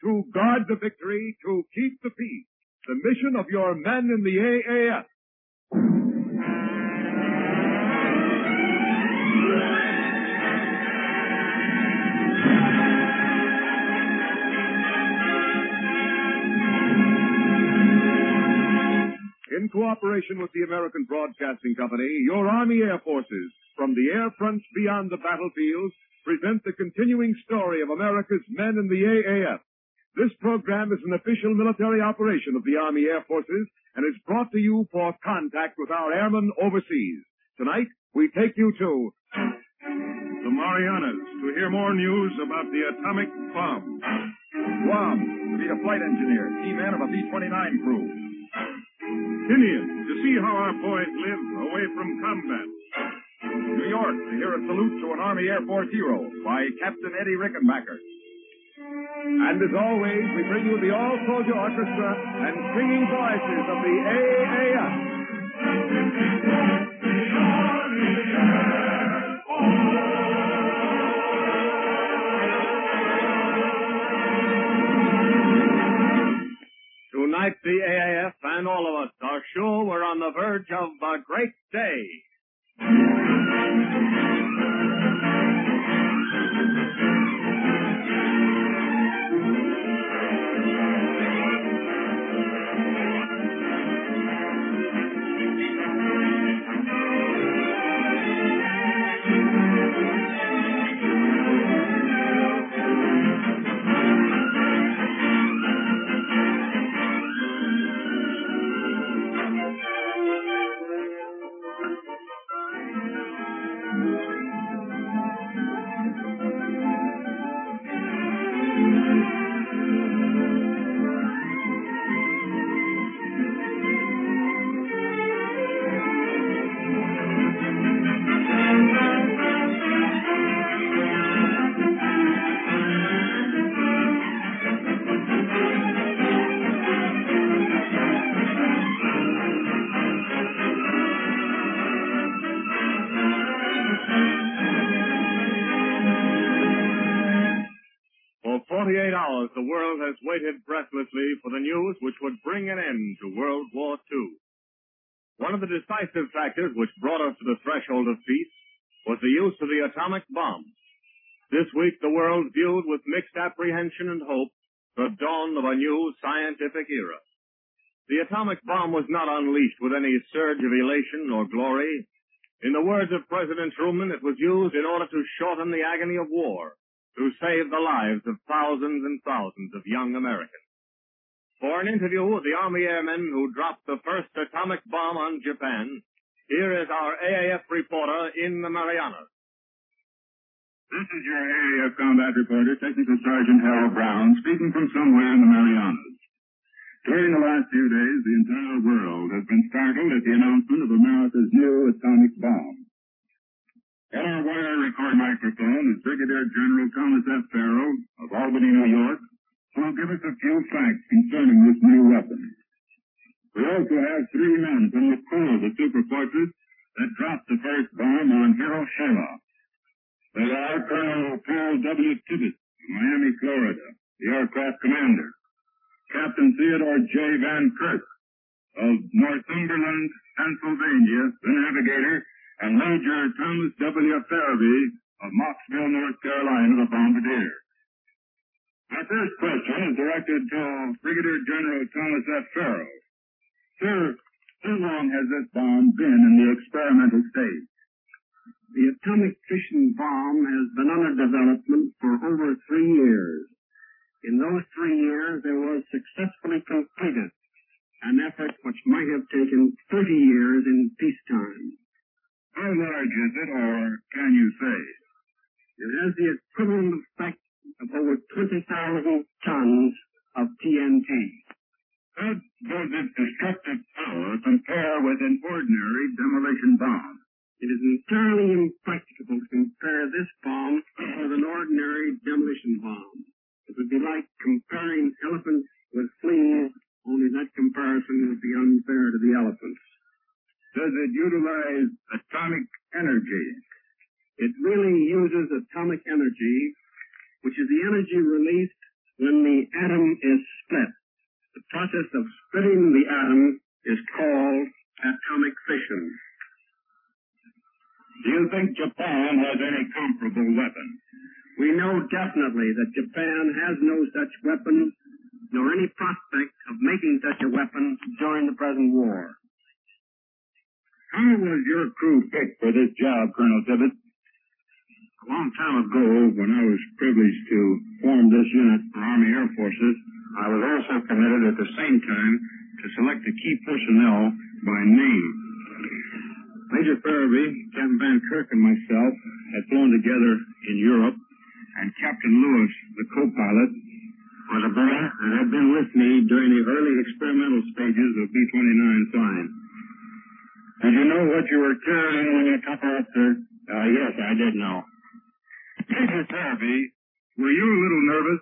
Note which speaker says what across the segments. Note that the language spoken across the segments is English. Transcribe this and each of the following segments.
Speaker 1: to guard the victory, to keep the peace. The mission of your men in the AAF. In cooperation with the American Broadcasting Company, your Army Air Forces, from the air fronts beyond the battlefields, present the continuing story of America's men in the AAF. This program is an official military operation of the Army Air Forces and is brought to you for contact with our airmen overseas. Tonight, we take you to
Speaker 2: the Marianas to hear more news about the atomic bomb.
Speaker 3: Guam, to be a flight engineer, key man of a B-29 crew.
Speaker 2: Tinian, to see how our boys live away from combat.
Speaker 3: New York, to hear a salute to an Army Air Force hero by Captain Eddie Rickenbacker.
Speaker 1: And as always, we bring you the all-soldier orchestra and singing voices of the AAF. Tonight, the AAF and all of us are sure we're on the verge of a great day. For 48 hours, the world has waited breathlessly for the news which would bring an end to World War II. One of the decisive factors which brought us to the threshold of peace was the use of the atomic bomb. This week, the world viewed with mixed apprehension and hope the dawn of a new scientific era. The atomic bomb was not unleashed with any surge of elation or glory. In the words of President Truman, it was used in order to shorten the agony of war, to save the lives of thousands and thousands of young Americans. For an interview with the Army Airmen who dropped the first atomic bomb on Japan, here is our AAF reporter in the Marianas.
Speaker 2: This is your AAF combat reporter, Technical Sergeant Harold Brown, speaking from somewhere in the Marianas. During the last few days, the entire world has been startled at the announcement of America's new atomic bomb. At our wire record microphone is Brigadier General Thomas F. Farrell of Albany, New York, who will give us a few facts concerning this new weapon. We also have three men from the crew of the superfortress that dropped the first bomb on Hiroshima. They are Colonel Paul W. Tibbets of Miami, Florida, the aircraft commander, Captain Theodore J. Van Kirk of Northumberland, Pennsylvania, the navigator, and Major Thomas W. Farabee of Mocksville, North Carolina, the bombardier. My first question is directed to Brigadier General Thomas F. Farrell. Sir, how long has this bomb been in the experimental stage?
Speaker 4: The atomic fission bomb has been under development for over 3 years. In those 3 years, there was successfully completed an effort which might have taken 30 years in peacetime.
Speaker 2: How large is it, or can you say?
Speaker 4: It has the equivalent effect of over 20,000 tons of TNT.
Speaker 2: How does its destructive power compare with an ordinary demolition bomb?
Speaker 4: It is entirely impracticable to compare this bomb with an ordinary demolition bomb. It would be like comparing elephants with fleas, only that comparison would be unfair to the elephants.
Speaker 2: Does it utilize atomic energy?
Speaker 4: It really uses atomic energy, which is the energy released when the atom is split. The process of splitting the atom is called atomic fission.
Speaker 2: Do you think Japan has any comparable weapon?
Speaker 4: We know definitely that Japan has no such weapon, nor any prospect of making such a weapon during the present war.
Speaker 2: How was your crew picked for this job, Colonel Tibbets? A long time ago, when I was privileged to form this unit for Army Air Forces, I was also committed at the same time to select the key personnel by name. Major Farabee, Captain Van Kirk, and myself had flown together in Europe, and Captain Lewis, the co-pilot, was a boy that had been with me during the early experimental stages of B-29 flying. Did you know what you were carrying when you took off, sir? Yes, I did know. Major Farabee, were you a little nervous?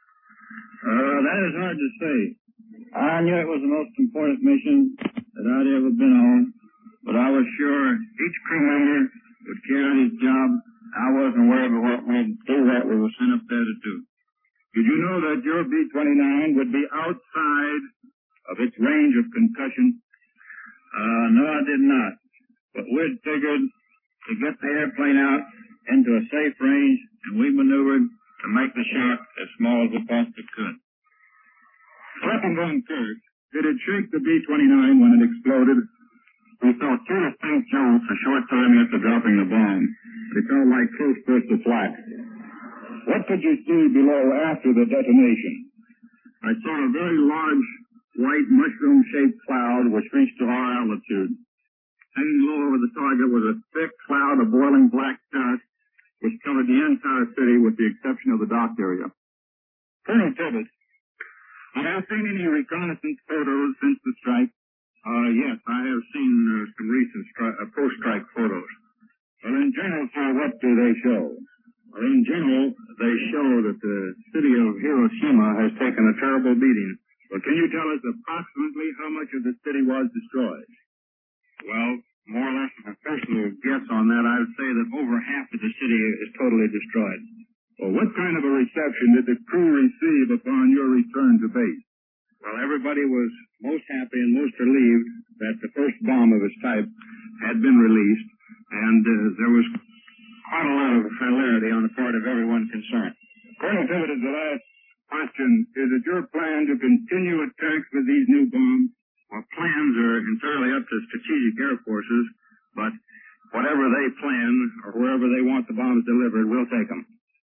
Speaker 5: That is hard to say. I knew it was the most important mission that I'd ever been on, but I was sure each crew member would carry his job. I wasn't worried about what we'd do that we were sent up there to do.
Speaker 2: Did you know that your B-29 would be outside of its range of concussion?
Speaker 5: No, I did not. But we'd figured to get the airplane out into a safe range, and we maneuvered to make the shock as small as we possibly could.
Speaker 2: Captain Van Kirk, did it shake the B-29 when it exploded? We saw two distinct jolts a short time after dropping the bomb. They felt like close bursts of flak. What could you see below after the detonation?
Speaker 4: I saw a very large, white, mushroom-shaped cloud which reached to our altitude. Hanging low over the target was a thick cloud of boiling black dust which covered the entire city with the exception of the dock area.
Speaker 2: Colonel Tibbets, have you seen any reconnaissance photos since the strike?
Speaker 4: Yes, I have seen some recent post-strike photos.
Speaker 2: Well, in general, sir, what do they show?
Speaker 4: Well, in general, they show that the city of Hiroshima has taken a terrible beating.
Speaker 2: Well, can you tell us approximately how much of the city was destroyed?
Speaker 4: Well, more or less of a personal guess on that, I would say that over half of the city is totally destroyed.
Speaker 2: Well, what kind of a reception did the crew receive upon your return to base?
Speaker 4: Well, everybody was most happy and most relieved that the first bomb of its type had been released, and there was quite a lot of hilarity on the part of everyone concerned.
Speaker 2: Colonel Tibbets, the last question, is it your plan to continue attacks with these new bombs?
Speaker 4: Well, plans are entirely up to strategic air forces, but whatever they plan or wherever they want the bombs delivered, we'll take them.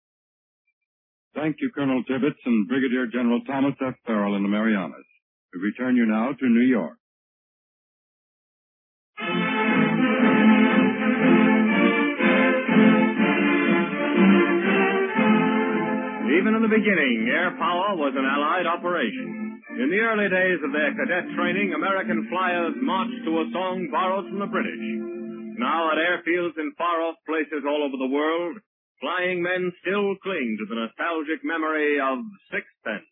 Speaker 3: Thank you, Colonel Tibbets and Brigadier General Thomas F. Farrell in the Marianas. We return you now to New York.
Speaker 1: Even in the beginning, air power was an Allied operation. In the early days of their cadet training, American flyers marched to a song borrowed from the British. Now, at airfields in far-off places all over the world, flying men still cling to the nostalgic memory of Sixpence.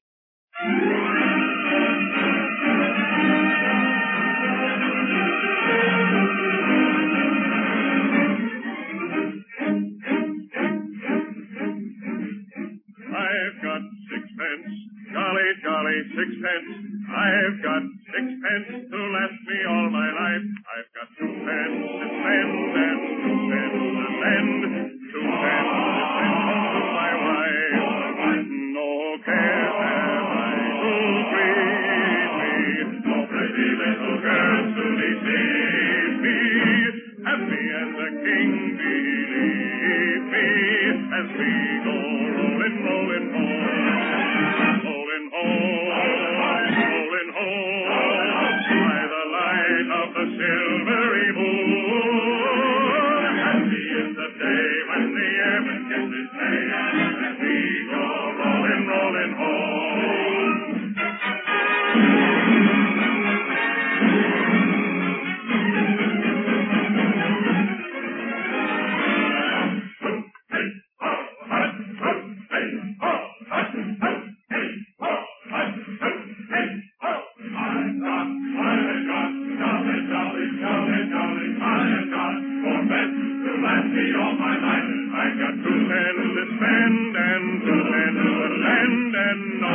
Speaker 6: I've got sixpence, jolly, jolly sixpence. I've got sixpence to last me all my life. I've got 2 pence to spend and 2 pence to send. 2 pence to send home to my wife. No care have I to greet me. No pretty little girls to deceive me. Happy as a king, believe me, as we go rolling, rolling home. Rolling home, rolling home, by the light of the silvery moon. Happy is the day when the airman gets his pay, as we go rolling, rolling home. I've got 2 pence to spend and 2 pence to lend and no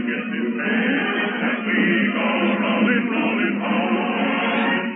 Speaker 6: gets his pants, and we go rolling, rolling home.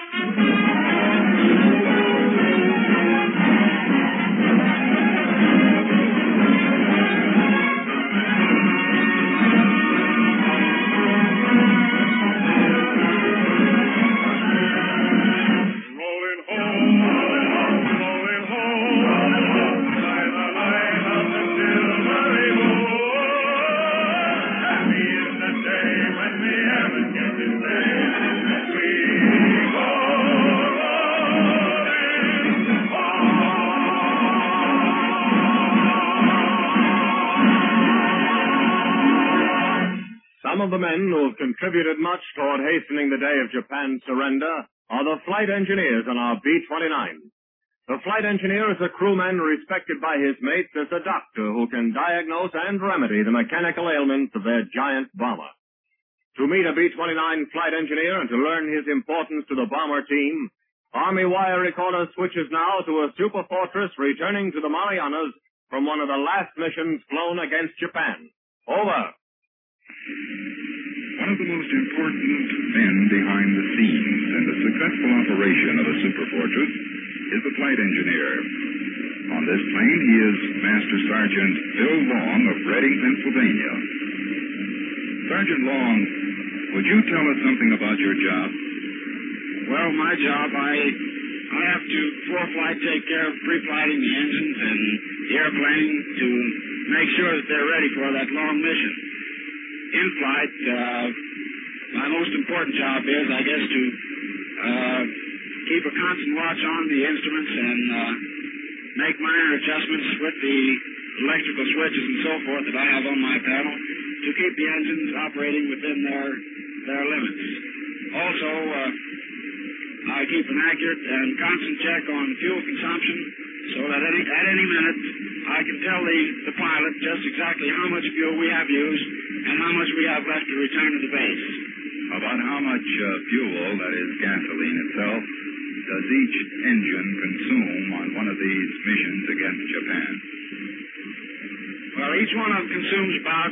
Speaker 1: Some of the men who have contributed much toward hastening the day of Japan's surrender are the flight engineers on our B-29. The flight engineer is a crewman respected by his mates as a doctor who can diagnose and remedy the mechanical ailments of their giant bomber. To meet a B-29 flight engineer and to learn his importance to the bomber team, Army wire recorder switches now to a super fortress returning to the Marianas from one of the last missions flown against Japan. Over.
Speaker 2: One of the most important men behind the scenes in the successful operation of a superfortress is the flight engineer. On this plane, he is Master Sergeant Bill Long of Reading, Pennsylvania. Sergeant Long, would you tell us something about your job?
Speaker 5: Well, my job, I have to, before flight, take care of pre-flighting the engines and the airplane to make sure that they're ready for that long mission. In flight, my most important job is, I guess, to keep a constant watch on the instruments and make minor adjustments with the electrical switches and so forth that I have on my panel to keep the engines operating within their limits. Also, I keep an accurate and constant check on fuel consumption so that at any minute I can tell the pilot just exactly how much fuel we have used and how much we have left to return to the base.
Speaker 2: About how much fuel, that is gasoline itself, does each engine consume on one of these missions against Japan?
Speaker 5: Well, each one of them consumes about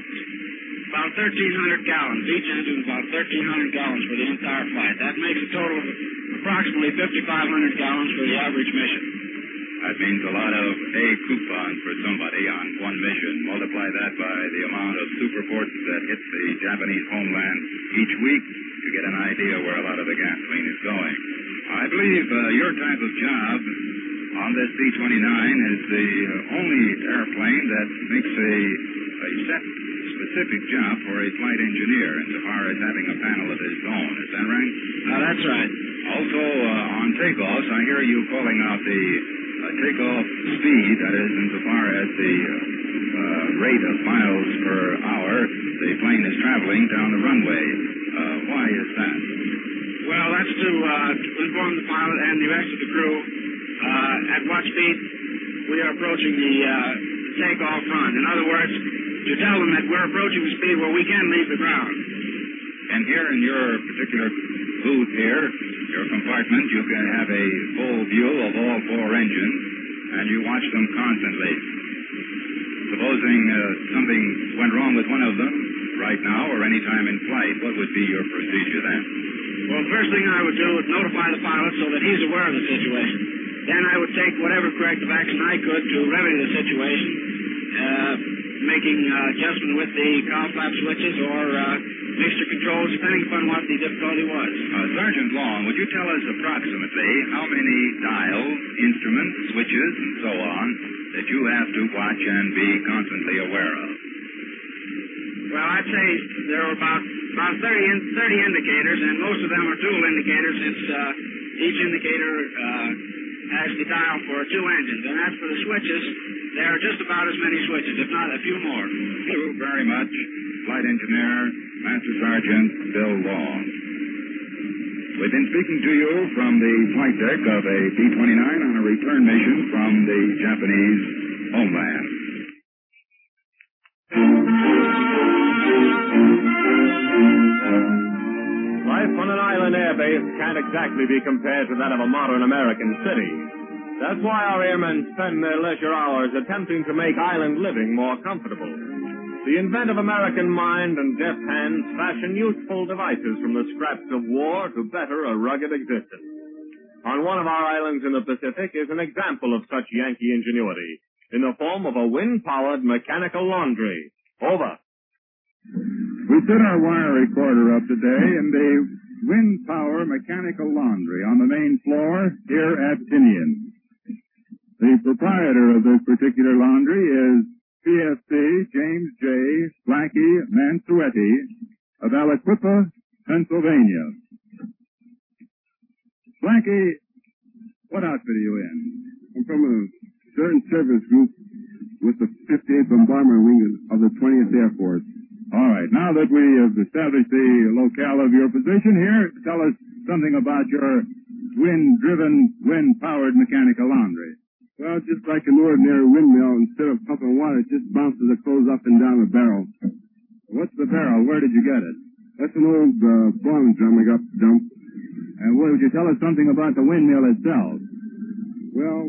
Speaker 5: 1,300 gallons. Each engine is about 1,300 gallons for the entire flight. That makes a total of approximately 5,500 gallons for the average mission.
Speaker 2: That means a lot of A coupons for somebody on one mission. Multiply that by the amount of superforts that hit the Japanese homeland each week to get an idea where a lot of the gasoline is going. I believe your type of job on this B-29 is the only airplane that makes a set specific job for a flight engineer insofar as having a panel of his own. Is that right?
Speaker 5: That's right.
Speaker 2: Also, on takeoffs, I hear you calling out the takeoff speed, that is, insofar as the rate of miles per hour the plane is traveling down the runway. Why is that?
Speaker 5: Well, that's to inform the pilot and the rest of the crew at what speed we are approaching the takeoff run. In other words, to tell them that we're approaching the speed where we can leave the ground.
Speaker 2: And here in your particular booth here, your compartment, you can have a full view of all four engines, and you watch them constantly. Supposing something went wrong with one of them right now or any time in flight, what would be your procedure then?
Speaker 5: Well, the first thing I would do is notify the pilot so that he's aware of the situation. Then I would take whatever corrective action I could to remedy the situation, making adjustment with the cowl flap switches or mixture controls, depending upon what the difficulty was.
Speaker 2: Sergeant Long, would you tell us approximately how many dials, instruments, switches, and so on that you have to watch and be constantly aware of?
Speaker 5: Well, I'd say there are about 30 indicators, and most of them are dual indicators since each indicator has the dial for two engines. And as for the switches, there are just about as many switches, if not a few more.
Speaker 2: Thank you very much, Flight Engineer Master Sergeant Bill Long. We've been speaking to you from the flight deck of a B-29 on a return mission from the Japanese homeland.
Speaker 1: Life on an island airbase can't exactly be compared to that of a modern American city. That's why our airmen spend their leisure hours attempting to make island living more comfortable. The inventive American mind and deft hands fashion useful devices from the scraps of war to better a rugged existence. On one of our islands in the Pacific is an example of such Yankee ingenuity in the form of a wind-powered mechanical laundry. Over.
Speaker 2: We set our wire recorder up today in the wind power mechanical laundry on the main floor here at Tinian. The proprietor of this particular laundry is PFC James J. Blackie Mansuetti of Aliquippa, Pennsylvania. Blackie, what outfit are you in?
Speaker 7: I'm from a certain service group with the 58th Bombardment Wing of the 20th Air Force.
Speaker 2: All right. Now that we have established the locale of your position here, tell us something about your wind-driven, wind-powered mechanical laundry.
Speaker 7: Well, just like an ordinary windmill, instead of pumping water, it just bounces the clothes up and down a barrel.
Speaker 2: What's the barrel? Where did you get it?
Speaker 7: That's an old boiling drum I got dumped.
Speaker 2: And would you tell us something about the windmill itself?
Speaker 7: Well,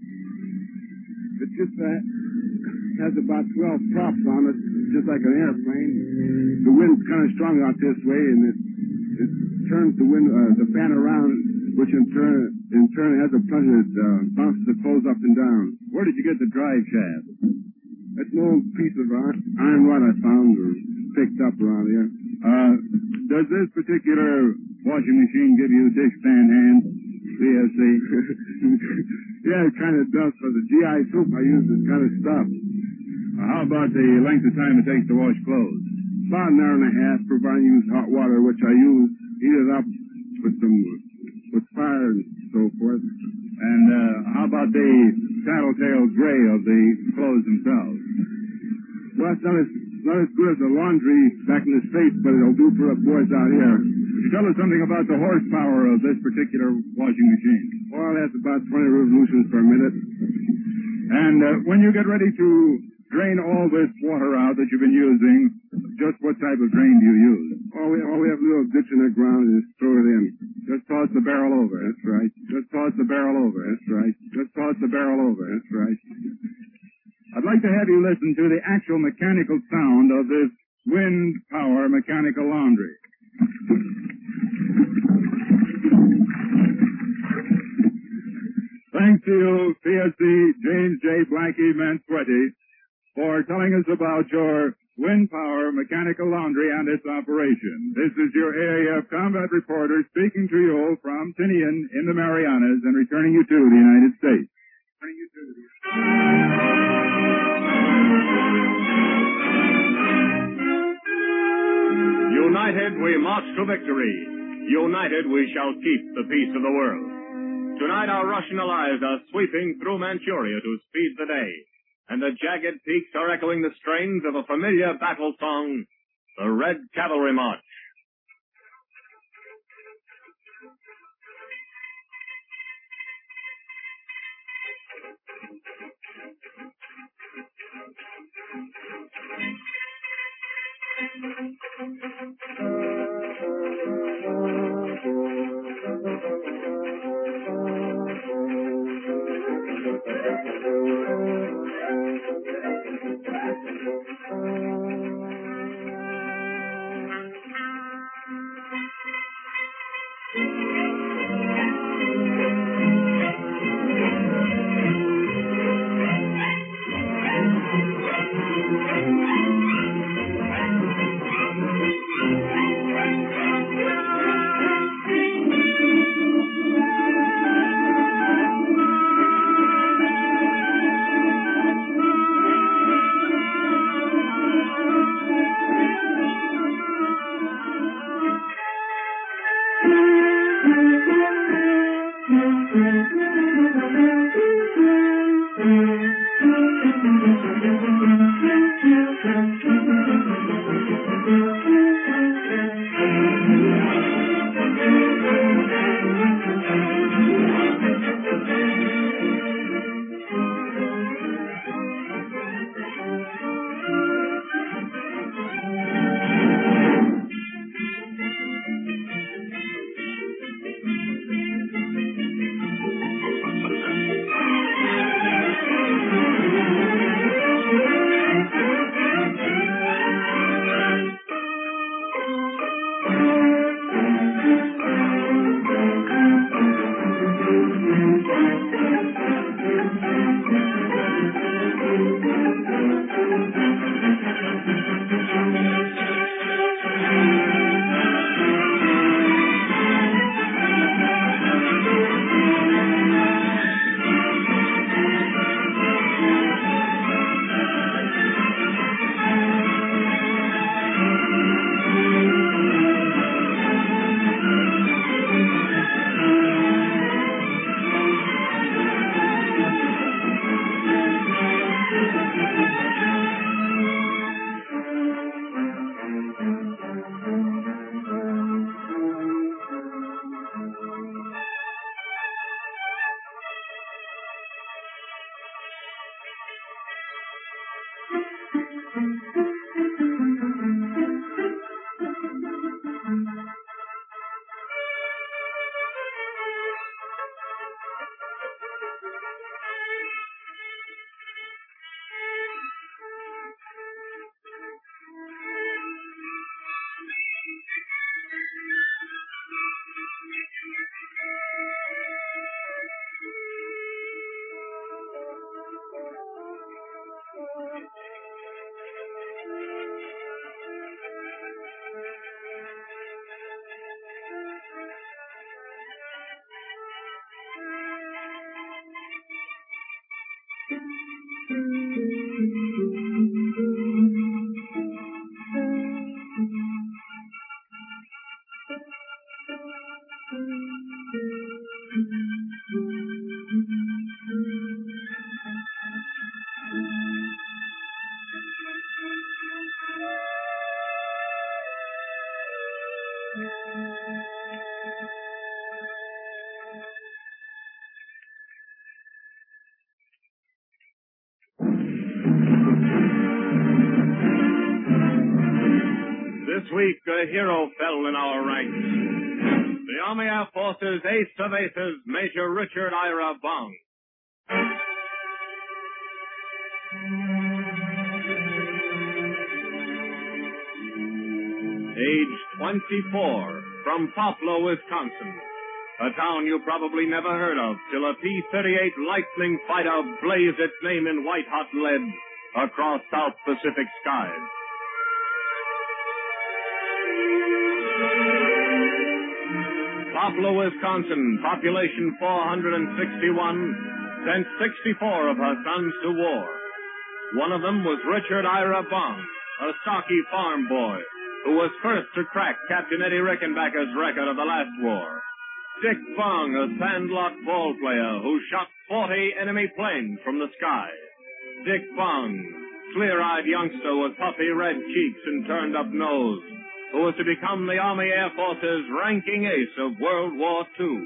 Speaker 7: it just has about 12 props on it, just like an airplane. The wind's kind of strong out this way, and it turns the fan around, which in turn has a plunger that bounces the clothes up and down.
Speaker 2: Where did you get the drive shaft?
Speaker 7: That's an old piece of iron rod I found or picked up around here.
Speaker 2: Does this particular washing machine give you dishpan hands, CFC?
Speaker 7: Yeah, it kind of does. For the GI soup, I use this kind of stuff.
Speaker 2: How about the length of time it takes to wash clothes?
Speaker 7: About an hour and a half, providing you use hot water, which I use, heat it up with fire and so forth.
Speaker 2: And how about the tattletale gray of the clothes themselves?
Speaker 7: Well, it's not as good as the laundry back in the States, but it'll do for us boys out here.
Speaker 2: Could you tell us something about the horsepower of this particular washing machine?
Speaker 7: Well, that's about 20 revolutions per minute.
Speaker 2: And when you get ready to drain all this water out that you've been using, just what type of drain do you use?
Speaker 7: Oh, we have a little ditch in the ground and just throw it in.
Speaker 2: Just toss the barrel over.
Speaker 7: That's right.
Speaker 2: Just toss the barrel over.
Speaker 7: That's right.
Speaker 2: Just toss the barrel over.
Speaker 7: That's right.
Speaker 2: I'd like to have you listen to the actual mechanical sound of this wind power mechanical laundry. Thanks to you, PSC James J. Blackie Mansuetti, for telling us about your wind power mechanical laundry and its operation. This is your AAF combat reporter speaking to you from Tinian in the Marianas and returning you to the United States.
Speaker 1: United we march to victory. United we shall keep the peace of the world. Tonight our Russian allies are sweeping through Manchuria to speed the day, and the jagged peaks are echoing the strains of a familiar battle song, the Red Cavalry March. This week, a hero fell in our ranks. The Army Air Force's ace of aces, Major Richard Ira Bong. Age 24, from Poplar, Wisconsin. A town you probably never heard of till a P-38 Lightning fighter blazed its name in white-hot lead across South Pacific skies. Poplar, Wisconsin, population 461, sent 64 of her sons to war. One of them was Richard Ira Bong, a stocky farm boy who was first to crack Captain Eddie Rickenbacker's record of the last war. Dick Bong, a sandlot ball player who shot 40 enemy planes from the sky. Dick Bong, clear-eyed youngster with puffy red cheeks and turned-up nose, who was to become the Army Air Force's ranking ace of World War II.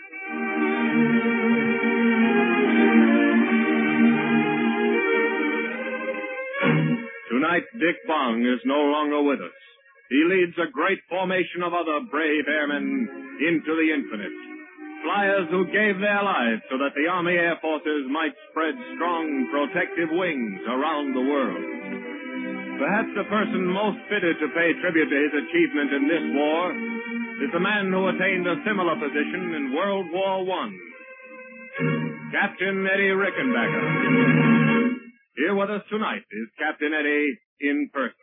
Speaker 1: Tonight, Dick Bong is no longer with us. He leads a great formation of other brave airmen into the infinite. Flyers who gave their lives so that the Army Air Forces might spread strong protective wings around the world. Perhaps the person most fitted to pay tribute to his achievement in this war is the man who attained a similar position in World War I. Captain Eddie Rickenbacker. Here with us tonight is Captain Eddie in person.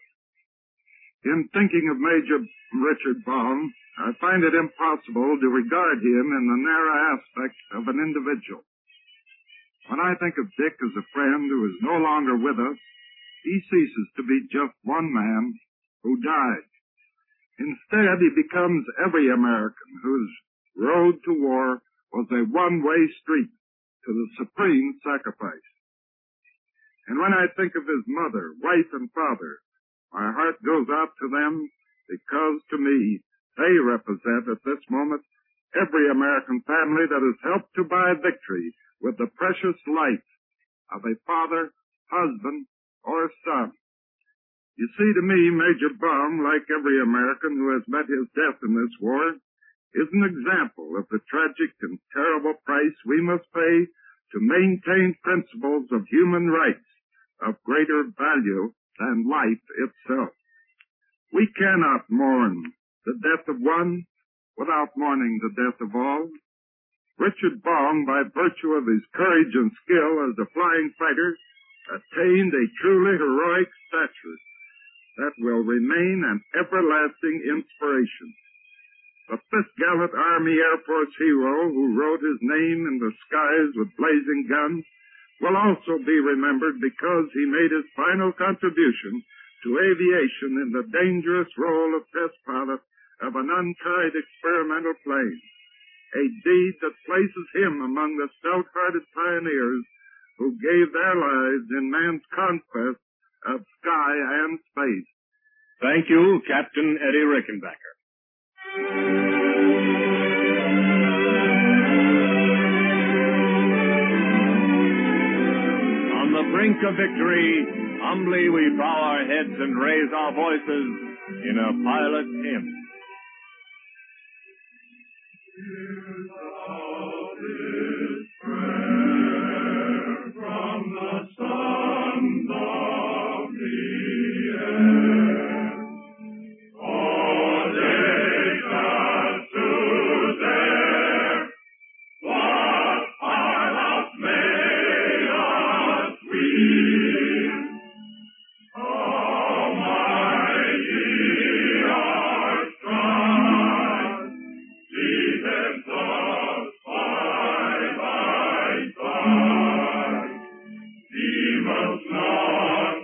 Speaker 8: In thinking of Major Richard Bong, I find it impossible to regard him in the narrow aspect of an individual. When I think of Dick as a friend who is no longer with us, he ceases to be just one man who died. Instead, he becomes every American whose road to war was a one-way street to the supreme sacrifice. And when I think of his mother, wife, and father, my heart goes out to them because, to me, they represent at this moment every American family that has helped to buy victory with the precious life of a father, husband, or son. You see, to me, Major Bong, like every American who has met his death in this war, is an example of the tragic and terrible price we must pay to maintain principles of human rights of greater value than life itself. We cannot mourn the death of one without mourning the death of all. Richard Bong, by virtue of his courage and skill as a flying fighter, attained a truly heroic stature that will remain an everlasting inspiration. But this gallant Army Air Force hero who wrote his name in the skies with blazing guns will also be remembered because he made his final contribution to aviation in the dangerous role of test pilot of an untried experimental plane, a deed that places him among the stout-hearted pioneers who gave their lives in man's conquest of sky and space.
Speaker 1: Thank you, Captain Eddie Rickenbacker. On the brink of victory, humbly we bow our heads and raise our voices in a pilot hymn.
Speaker 6: From the sons of the air, oh, take us to there. What our house made us weep. Almighty our strife, defense us side by side. He must not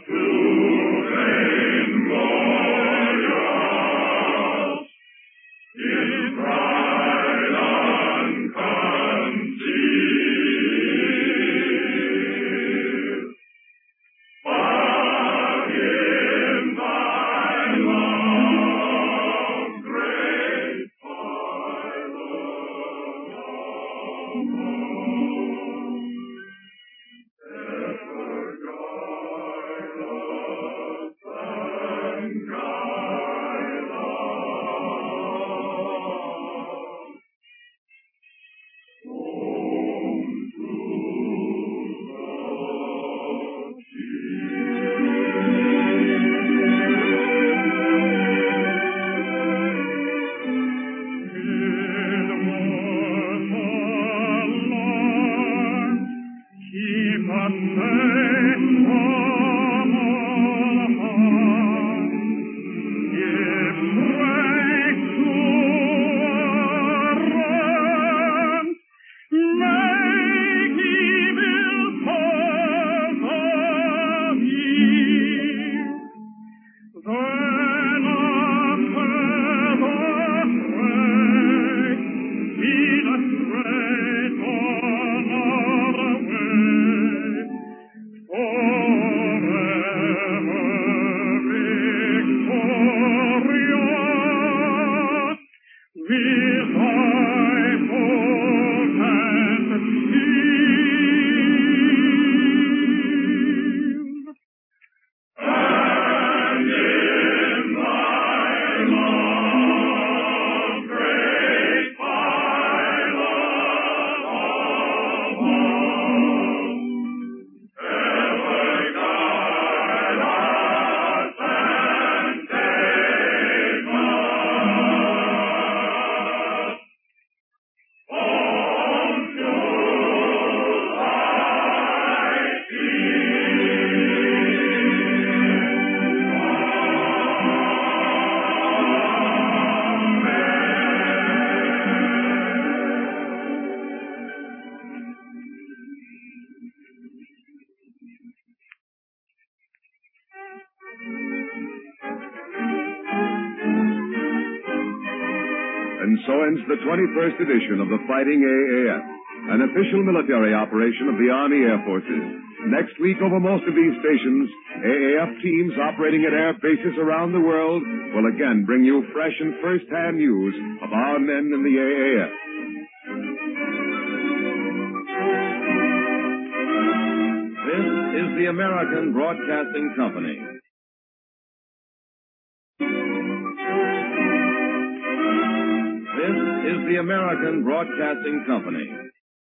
Speaker 9: And so ends the 21st edition of the Fighting AAF, an official military operation of the Army Air Forces. Next week, over most of these stations, AAF teams operating at air bases around the world will again bring you fresh and first-hand news of our men in the AAF. This is the American Broadcasting Company. This is the American Broadcasting Company.